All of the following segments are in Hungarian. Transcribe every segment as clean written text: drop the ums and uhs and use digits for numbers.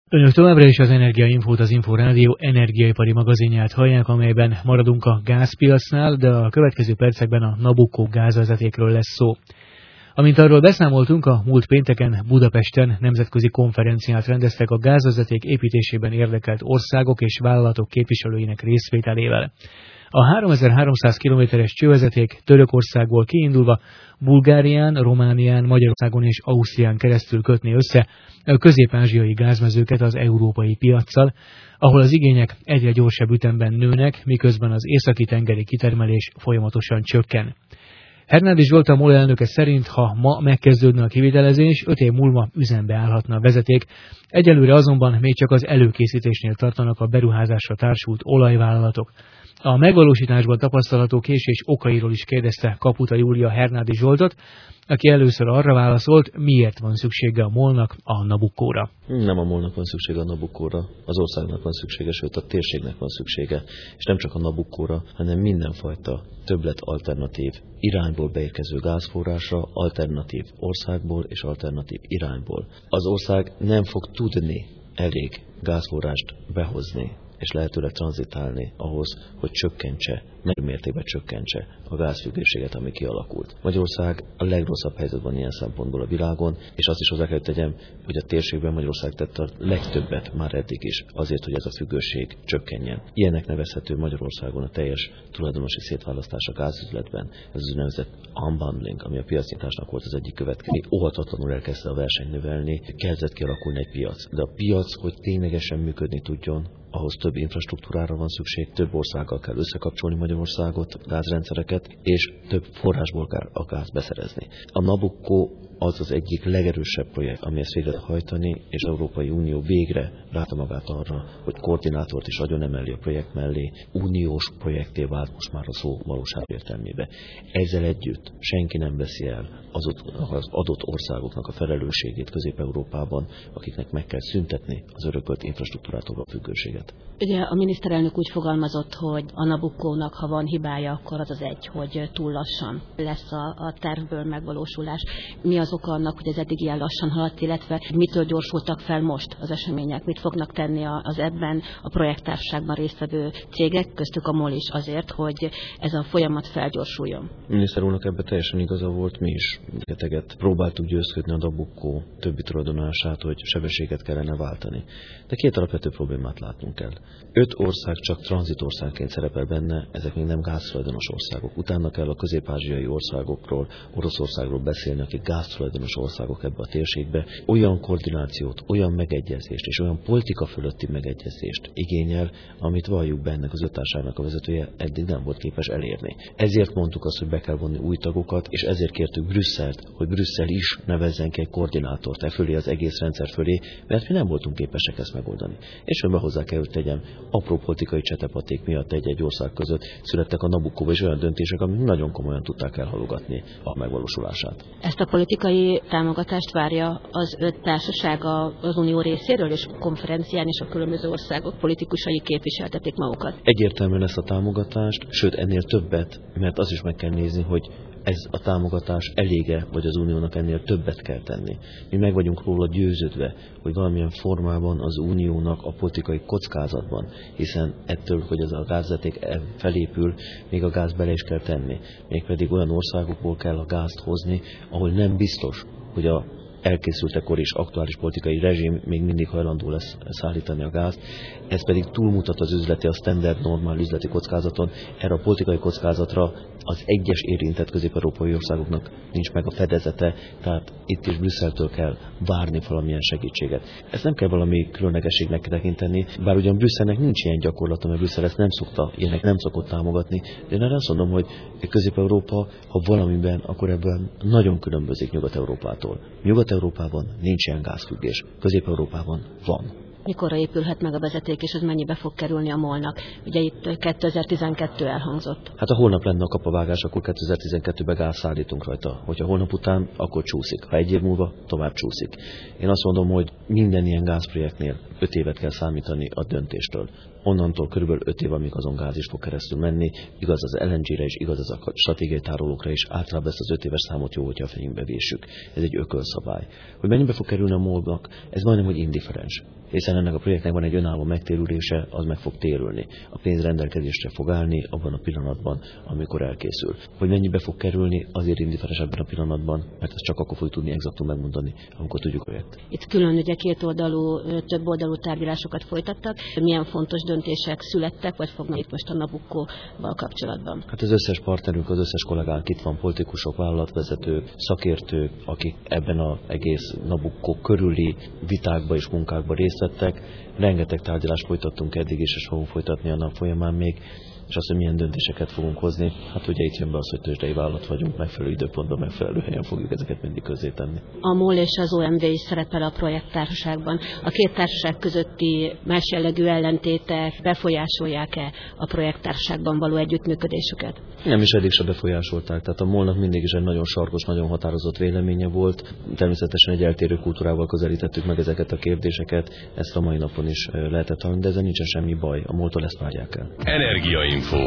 Önök továbbra is az Energiainfót, az Inforádió energiaipari magazinját hallják, amelyben maradunk a gázpiacnál, de a következő percekben a Nabucco gázvezetékről lesz szó. Amint arról beszámoltunk, a múlt pénteken Budapesten nemzetközi konferenciát rendeztek a gázvezeték építésében érdekelt országok és vállalatok képviselőinek részvételével. A 3300 kilométeres csővezeték Törökországból kiindulva Bulgárián, Románián, Magyarországon és Ausztrián keresztül kötné össze a közép-ázsiai gázmezőket az európai piaccal, ahol az igények egyre gyorsabb ütemben nőnek, miközben az északi-tengeri kitermelés folyamatosan csökken. Hernádi Zsolt, a MOL elnöke szerint, ha ma megkezdődne a kivitelezés, 5 év múlva üzembe állhatna a vezeték. Egyelőre azonban még csak az előkészítésnél tartanak a beruházásra társult olajvállalatok. A megvalósításban tapasztalható késés okairól is kérdezte Kaputa Júlia Hernádi Zsoltot, aki először arra válaszolt, miért van szüksége a MOL-nak a Nabuccóra. Nem a MOL-nak van szüksége a Nabuccóra, az országnak van szüksége, sőt a térségnek van szüksége. És nem csak a Nabuccóra, hanem mindenfajta többlet alternatív irányból beérkező gázforrásra, alternatív országból és alternatív irányból. Az ország nem fog tudni elég gázforrást behozni és lehetőleg tranzitálni ahhoz, hogy csökkentse, mértékben csökkentse a gázfüggőséget, ami kialakult. Magyarország a legrosszabb helyzetben ilyen szempontból a világon, és azt is hozzá kell tegyem, hogy a térségben Magyarország tette a legtöbbet már eddig is azért, hogy ez a függőség csökkenjen. Ilyenek nevezhető Magyarországon a teljes tulajdonosi szétválasztás a gázüzletben, ez az úgynevezett unbundling, ami a piacnyitásnak volt az egyik következő. Óhatatlanul elkezdte a versenyt növelni, kezdett kialakulni egy piac. De a piac, hogy ténylegesen működni tudjon, ahhoz több infrastruktúrára van szükség, több országgal kell összekapcsolni Magyarországot, gázrendszereket, és több forrásból kell a gáz beszerezni. A Nabucco az az egyik legerősebb projekt, ami ezt végre hajtani, és az Európai Unió végre ráta magát arra, hogy koordinátort is agyon emeli a projekt mellé, uniós projekté vált most már a szó valóság értelmébe. Ezzel együtt senki nem veszi el az adott országoknak a felelősségét Közép-Európában, akiknek meg kell szüntetni az örökölt infrastruktúrától a függőséget. Ugye a miniszterelnök úgy fogalmazott, hogy a Nabuccónak, ha van hibája, akkor az egy, hogy túl lassan lesz a tervből megvalósulás. Mi az oka annak, hogy ez eddig ilyen lassan haladt, illetve mitől gyorsultak fel most az események, mit fognak tenni az ebben a projekttársaságban résztvevő cégek, köztük a MOL is azért, hogy ez a folyamat felgyorsuljon. A miniszter úrnak ebben teljesen igaza volt, mi is rengeteget próbáltuk győzködni a Nabucco többi tulajdonását, hogy sebességet kellene váltani. De két alapvető problémát látnunk kell. 5 ország csak tranzitországként szerepel benne, ezek még nem gáztulajdonos országok. Utána kell a közép-ázsiai országokról, Oroszországról beszélni, akik gáztulajdonos országok ebbe a térségbe. Olyan koordinációt, olyan megegyezést és olyan politika fölötti megegyezést igényel, amit valljuk be ennek az 5 társaságnak a vezetője eddig nem volt képes elérni. Ezért mondtuk azt, hogy be kell vonni új tagokat, és ezért kértük Brüsszelt, hogy Brüsszel is nevezzen ki egy koordinátort e fölé, az egész rendszer fölé, mert mi nem voltunk képesek ezt megoldani. És önben hozzá kell, hogy tegyem, apró politikai csetepaték miatt egy ország között születtek a Nabuccóba is olyan döntések, amik nagyon komolyan tudták elhalogatni a megvalósulását. Ezt a politikai támogatást várja az 5 társaság az Unió részéről, és konferencián is a különböző országok politikusai képviseltetik magukat? Egyértelműen ezt a támogatást, sőt ennél többet, mert azt is meg kell nézni, hogy ez a támogatás elége, vagy az Uniónak ennél többet kell tenni. Mi meg vagyunk róla győződve, hogy valamilyen formában az Uniónak a politikai kockázatban, hiszen ettől, hogy ez a gázvezeték felépül, még a gáz bele is kell tenni. Mégpedig olyan országokból kell a gázt hozni, ahol nem biztos, hogy a elkészültekor is aktuális politikai rezsim még mindig hajlandó lesz szállítani a gázt. Ez pedig túlmutat az üzleti, a standard normál üzleti kockázaton. Erre a politikai kockázatra az egyes érintett közép-európai országoknak nincs meg a fedezete, tehát itt is Brüsszeltől kell várni valamilyen segítséget. Ezt nem kell valami különlegességnek tekinteni, bár ugyan Brüsszelnek nincs ilyen gyakorlata, mert Brüsszel ezt nem szokta, ilyenek nem szokott támogatni, de én erre azt mondom, hogy Közép-Európa, ha valamiben, akkor ebben nagyon különbözik Nyugat-Európától. Nyugat-Európában nincs ilyen gázfüggés, Közép-Európában van. Mikorra épülhet meg a vezeték, és ez mennyibe fog kerülni a MOL-nak? Ugye itt 2012 elhangzott. Hát ha holnap lenne a kapavágás, akkor 2012-ben gáz szállítunk rajta. Hogyha holnap után, akkor csúszik. Ha 1 év múlva, tovább csúszik. Én azt mondom, hogy minden ilyen gázprojektnél 5 évet kell számítani a döntéstől. Onnantól körülbelül 5 év, amíg azon gáz is fog keresztül menni, igaz az LNG-re is, igaz az a stratégiai tárolókra is, általában ezt az 5 éves számot jó, hogyha a fejünkbe vésük. Ez egy ökölszabály. Hogy mennyibe fog kerülni a MOL-nak, ez majdnem, hogy indiferens. Hiszen ennek a projektnek van egy önálló megtérülése, az meg fog térülni. A pénz rendelkezésre fog állni abban a pillanatban, amikor elkészül. Hogy mennyibe fog kerülni, azért indítatos ebben a pillanatban, mert ezt csak akkor fogjuk tudni exaktul megmondani, amikor tudjuk a projekt. Itt külön ugye több oldalú tárgyalásokat folytattak. Milyen fontos döntések születtek, vagy fognak itt most a Nabucco-val kapcsolatban? Hát az összes partnerünk, az összes kollégánk itt van, politikusok, vállalatvezetők, szakértők, akik ebben az egész Nabucco körüli vitákba és munkákba részt vettek. Rengeteg tárgyalást folytattunk eddig is, és fogunk folytatni a nap folyamán még. És azt, hogy milyen döntéseket fogunk hozni, hát ugye itt jön be az, hogy tőzsdei vállalat vagyunk, megfelelő időpontban, megfelelő helyen fogjuk ezeket mindig közzétenni. A MOL és az OMV is szerepel a projekttársaságban. A két társaság közötti más jellegű ellentétek befolyásolják-e a projekttársaságban való együttműködésüket? Nem is eddig se befolyásolták, tehát a MOL-nak mindig is egy nagyon sarkos, nagyon határozott véleménye volt. Természetesen egy eltérő kultúrával közelítettük meg ezeket a kérdéseket, ezt a mai napon is lehetett hallani, de ezzel nincsen semmi baj, a MOL-tól ezt várják el. Energiainfo.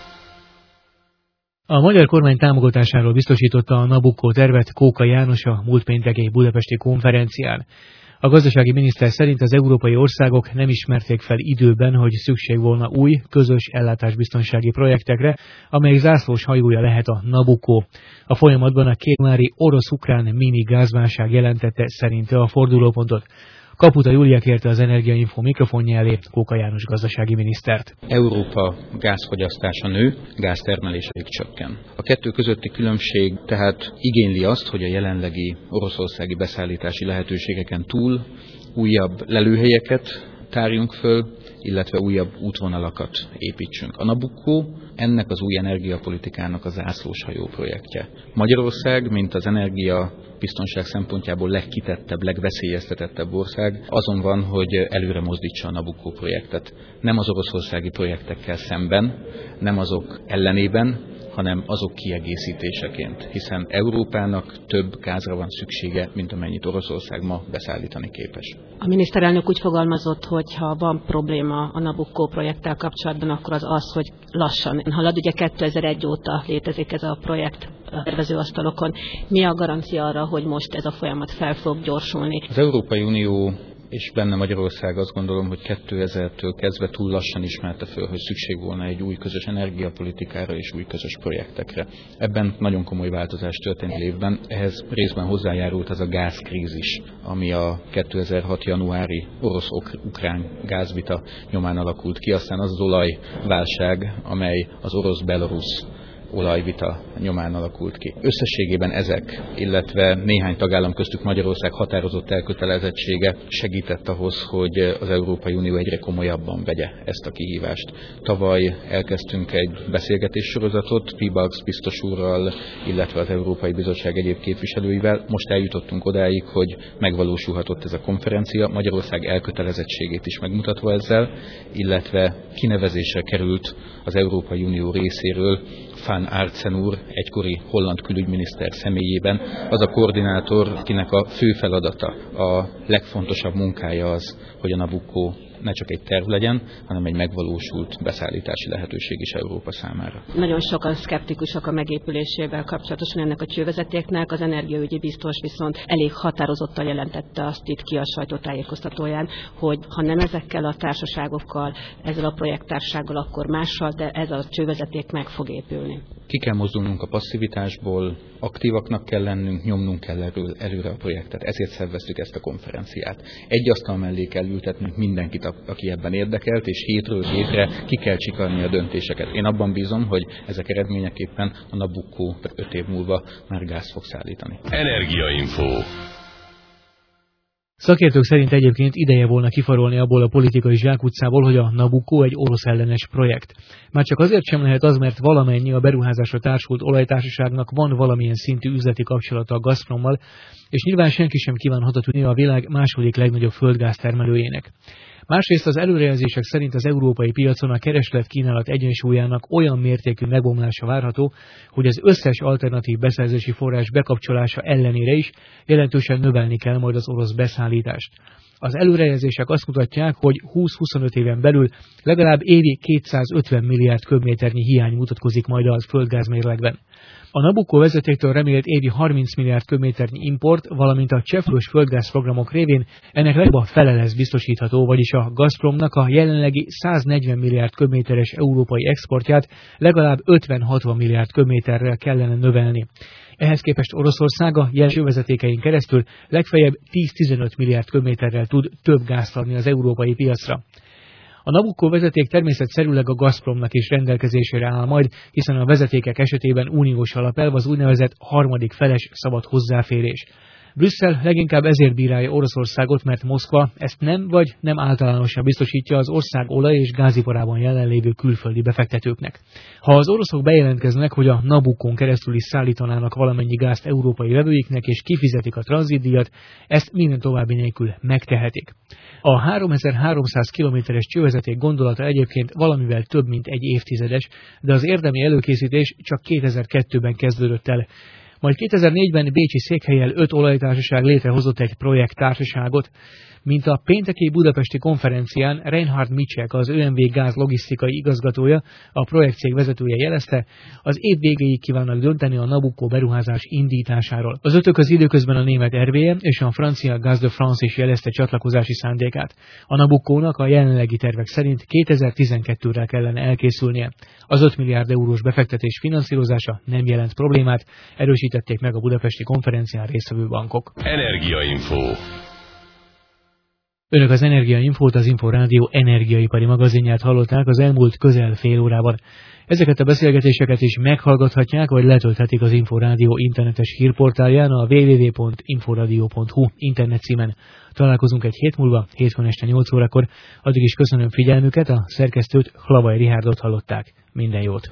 A magyar kormány támogatásáról biztosította a Nabucco tervet Kóka János a múlt pénteki budapesti konferencián. A gazdasági miniszter szerint az európai országok nem ismerték fel időben, hogy szükség volna új, közös ellátásbiztonsági projektekre, amelyek zászlós hajója lehet a Nabucco. A folyamatban a kétmári orosz-ukrán mini gázválság jelentette szerinte a fordulópontot. Kaputa Júlia kérte az Energiainfo mikrofonja elé Kóka János gazdasági minisztert. Európa gázfogyasztása nő, gáztermelése csökken. A kettő közötti különbség tehát igényli azt, hogy a jelenlegi oroszországi beszállítási lehetőségeken túl újabb lelőhelyeket tárjunk föl, illetve újabb útvonalakat építsünk. A Nabucco ennek az új energiapolitikának az zászlóshajó projektje. Magyarország, mint az energiabiztonság szempontjából legkitettebb, legveszélyeztetettebb ország, azon van, hogy előre mozdítsa a Nabucco projektet. Nem az oroszországi projektekkel szemben, nem azok ellenében, hanem azok kiegészítéseként, hiszen Európának több gázra van szüksége, mint amennyit Oroszország ma beszállítani képes. A miniszterelnök úgy fogalmazott, hogy ha van probléma a Nabucco projekttel kapcsolatban, akkor az, hogy lassan halad. Ugye 2001 óta létezik ez a projekt a tervezőasztalokon. Mi a garancia arra, hogy most ez a folyamat fel fog gyorsulni? Az Európai Unió és benne Magyarország azt gondolom, hogy 2000-től kezdve túl lassan ismerte föl, hogy szükség volna egy új közös energiapolitikára és új közös projektekre. Ebben nagyon komoly változás történt évben, ehhez részben hozzájárult az a gázkrízis, ami a 2006. januári orosz-ukrán gázvita nyomán alakult ki, aztán az olajválság, amely az orosz-belorusz olajvita nyomán alakult ki. Összességében ezek, illetve néhány tagállam köztük Magyarország határozott elkötelezettsége segített ahhoz, hogy az Európai Unió egyre komolyabban vegye ezt a kihívást. Tavaly elkezdtünk egy beszélgetéssorozatot Pibax biztos úrral, illetve az Európai Bizottság egyéb képviselőivel. Most eljutottunk odáig, hogy megvalósulhatott ez a konferencia, Magyarország elkötelezettségét is megmutatva ezzel, illetve kinevezésre került az Európai Unió részéről Van Aertsen úr, egykori holland külügyminiszter személyében, az a koordinátor, akinek a fő feladata, a legfontosabb munkája az, hogy a Nabucco ne csak egy terv legyen, hanem egy megvalósult beszállítási lehetőség is Európa számára. Nagyon sokan szkeptikusak a megépülésével kapcsolatosan ennek a csővezetéknek, az energiaügyi biztos viszont elég határozottan jelentette azt itt ki a sajtótájékoztatóján, hogy ha nem ezekkel a társaságokkal, ezzel a projekttársággal, akkor mással, de ez a csővezeték meg fog épülni. Ki kell mozdulnunk a passzivitásból, aktívaknak kell lennünk, nyomnunk kell előre a projektet. Ezért szerveztük ezt a konferenciát. Egy asztal mellé kell ültetnünk mindenkit, aki ebben érdekelt, és hétről hétre ki kell csikarni a döntéseket. Én abban bízom, hogy ezek eredményeképpen a Nabucco 5 év múlva már gáz fog szállítani. Energiainfo. Szakértők szerint egyébként ideje volna kifarolni abból a politikai zsákutcából, hogy a Nabucco egy orosz ellenes projekt. Már csak azért sem lehet az, mert valamennyi a beruházásra társult olajtársaságnak van valamilyen szintű üzleti kapcsolata a Gazprommal, és nyilván senki sem kívánhat tűnni a világ második legnagyobb földgáztermelőjének. Másrészt az előrejelzések szerint az európai piacon a kereslet-kínálat egyensúlyának olyan mértékű megbomlása várható, hogy az összes alternatív beszerzési forrás bekapcsolása ellenére is jelentősen növelni kell majd az orosz beszállítást. Az előrejelzések azt mutatják, hogy 20-25 éven belül legalább évi 250 milliárd köbméternyi hiány mutatkozik majd a földgázmérlegben. A Nabucco vezetéktől remélt évi 30 milliárd köbméternyi import, valamint a cseppfolyós földgázprogramok révén ennek legalább a fele lesz biztosítható, vagyis a Gazpromnak a jelenlegi 140 milliárd köbméteres európai exportját legalább 50-60 milliárd köbméterrel kellene növelni. Ehhez képest Oroszország a jelző vezetékein keresztül legfeljebb 10-15 milliárd köbméterrel tud több gázt adni az európai piacra. A Nabucco vezeték természetszerűleg a Gazpromnak is rendelkezésére áll majd, hiszen a vezetékek esetében uniós alapelv az úgynevezett harmadik feles szabad hozzáférés. Brüsszel leginkább ezért bírálja Oroszországot, mert Moszkva ezt nem általánosan biztosítja az ország olaj- és gáziparában jelenlévő külföldi befektetőknek. Ha az oroszok bejelentkeznek, hogy a Nabuccón keresztül is szállítanának valamennyi gázt európai vevőiknek és kifizetik a tranzitdíjat, ezt minden további nélkül megtehetik. A 3300 kilométeres csővezeték gondolata egyébként valamivel több mint egy évtizedes, de az érdemi előkészítés csak 2002-ben kezdődött el. Majd 2004-ben bécsi székhellyel 5 olajtársaság létrehozott egy projekttársaságot. Mint a pénteki budapesti konferencián Reinhard Miczek, az ÖMV gáz logisztikai igazgatója, a projektcég vezetője jelezte, az év végéig kívánnak dönteni a Nabucco beruházás indításáról. Az ötököz időközben a német RWE és a francia Gaz de France is jelezte csatlakozási szándékát. A Nabuccónak a jelenlegi tervek szerint 2012-re kellene elkészülnie. Az 5 milliárd eurós befektetés finanszírozása nem jelent problémát, erősítették meg a budapesti konferencián résztvevő bankok. Energiainfo. Önök az Energiainfót, az Inforádió energiaipari magazinját hallották az elmúlt közel fél órában. Ezeket a beszélgetéseket is meghallgathatják, vagy letölthetik az Inforádió internetes hírportálján a www.inforadio.hu internetcímen. Találkozunk egy hét múlva, hétfőn este 8 órakor. Addig is köszönöm figyelmüket, a szerkesztőt, Hlavaj Rihárdot hallották. Minden jót!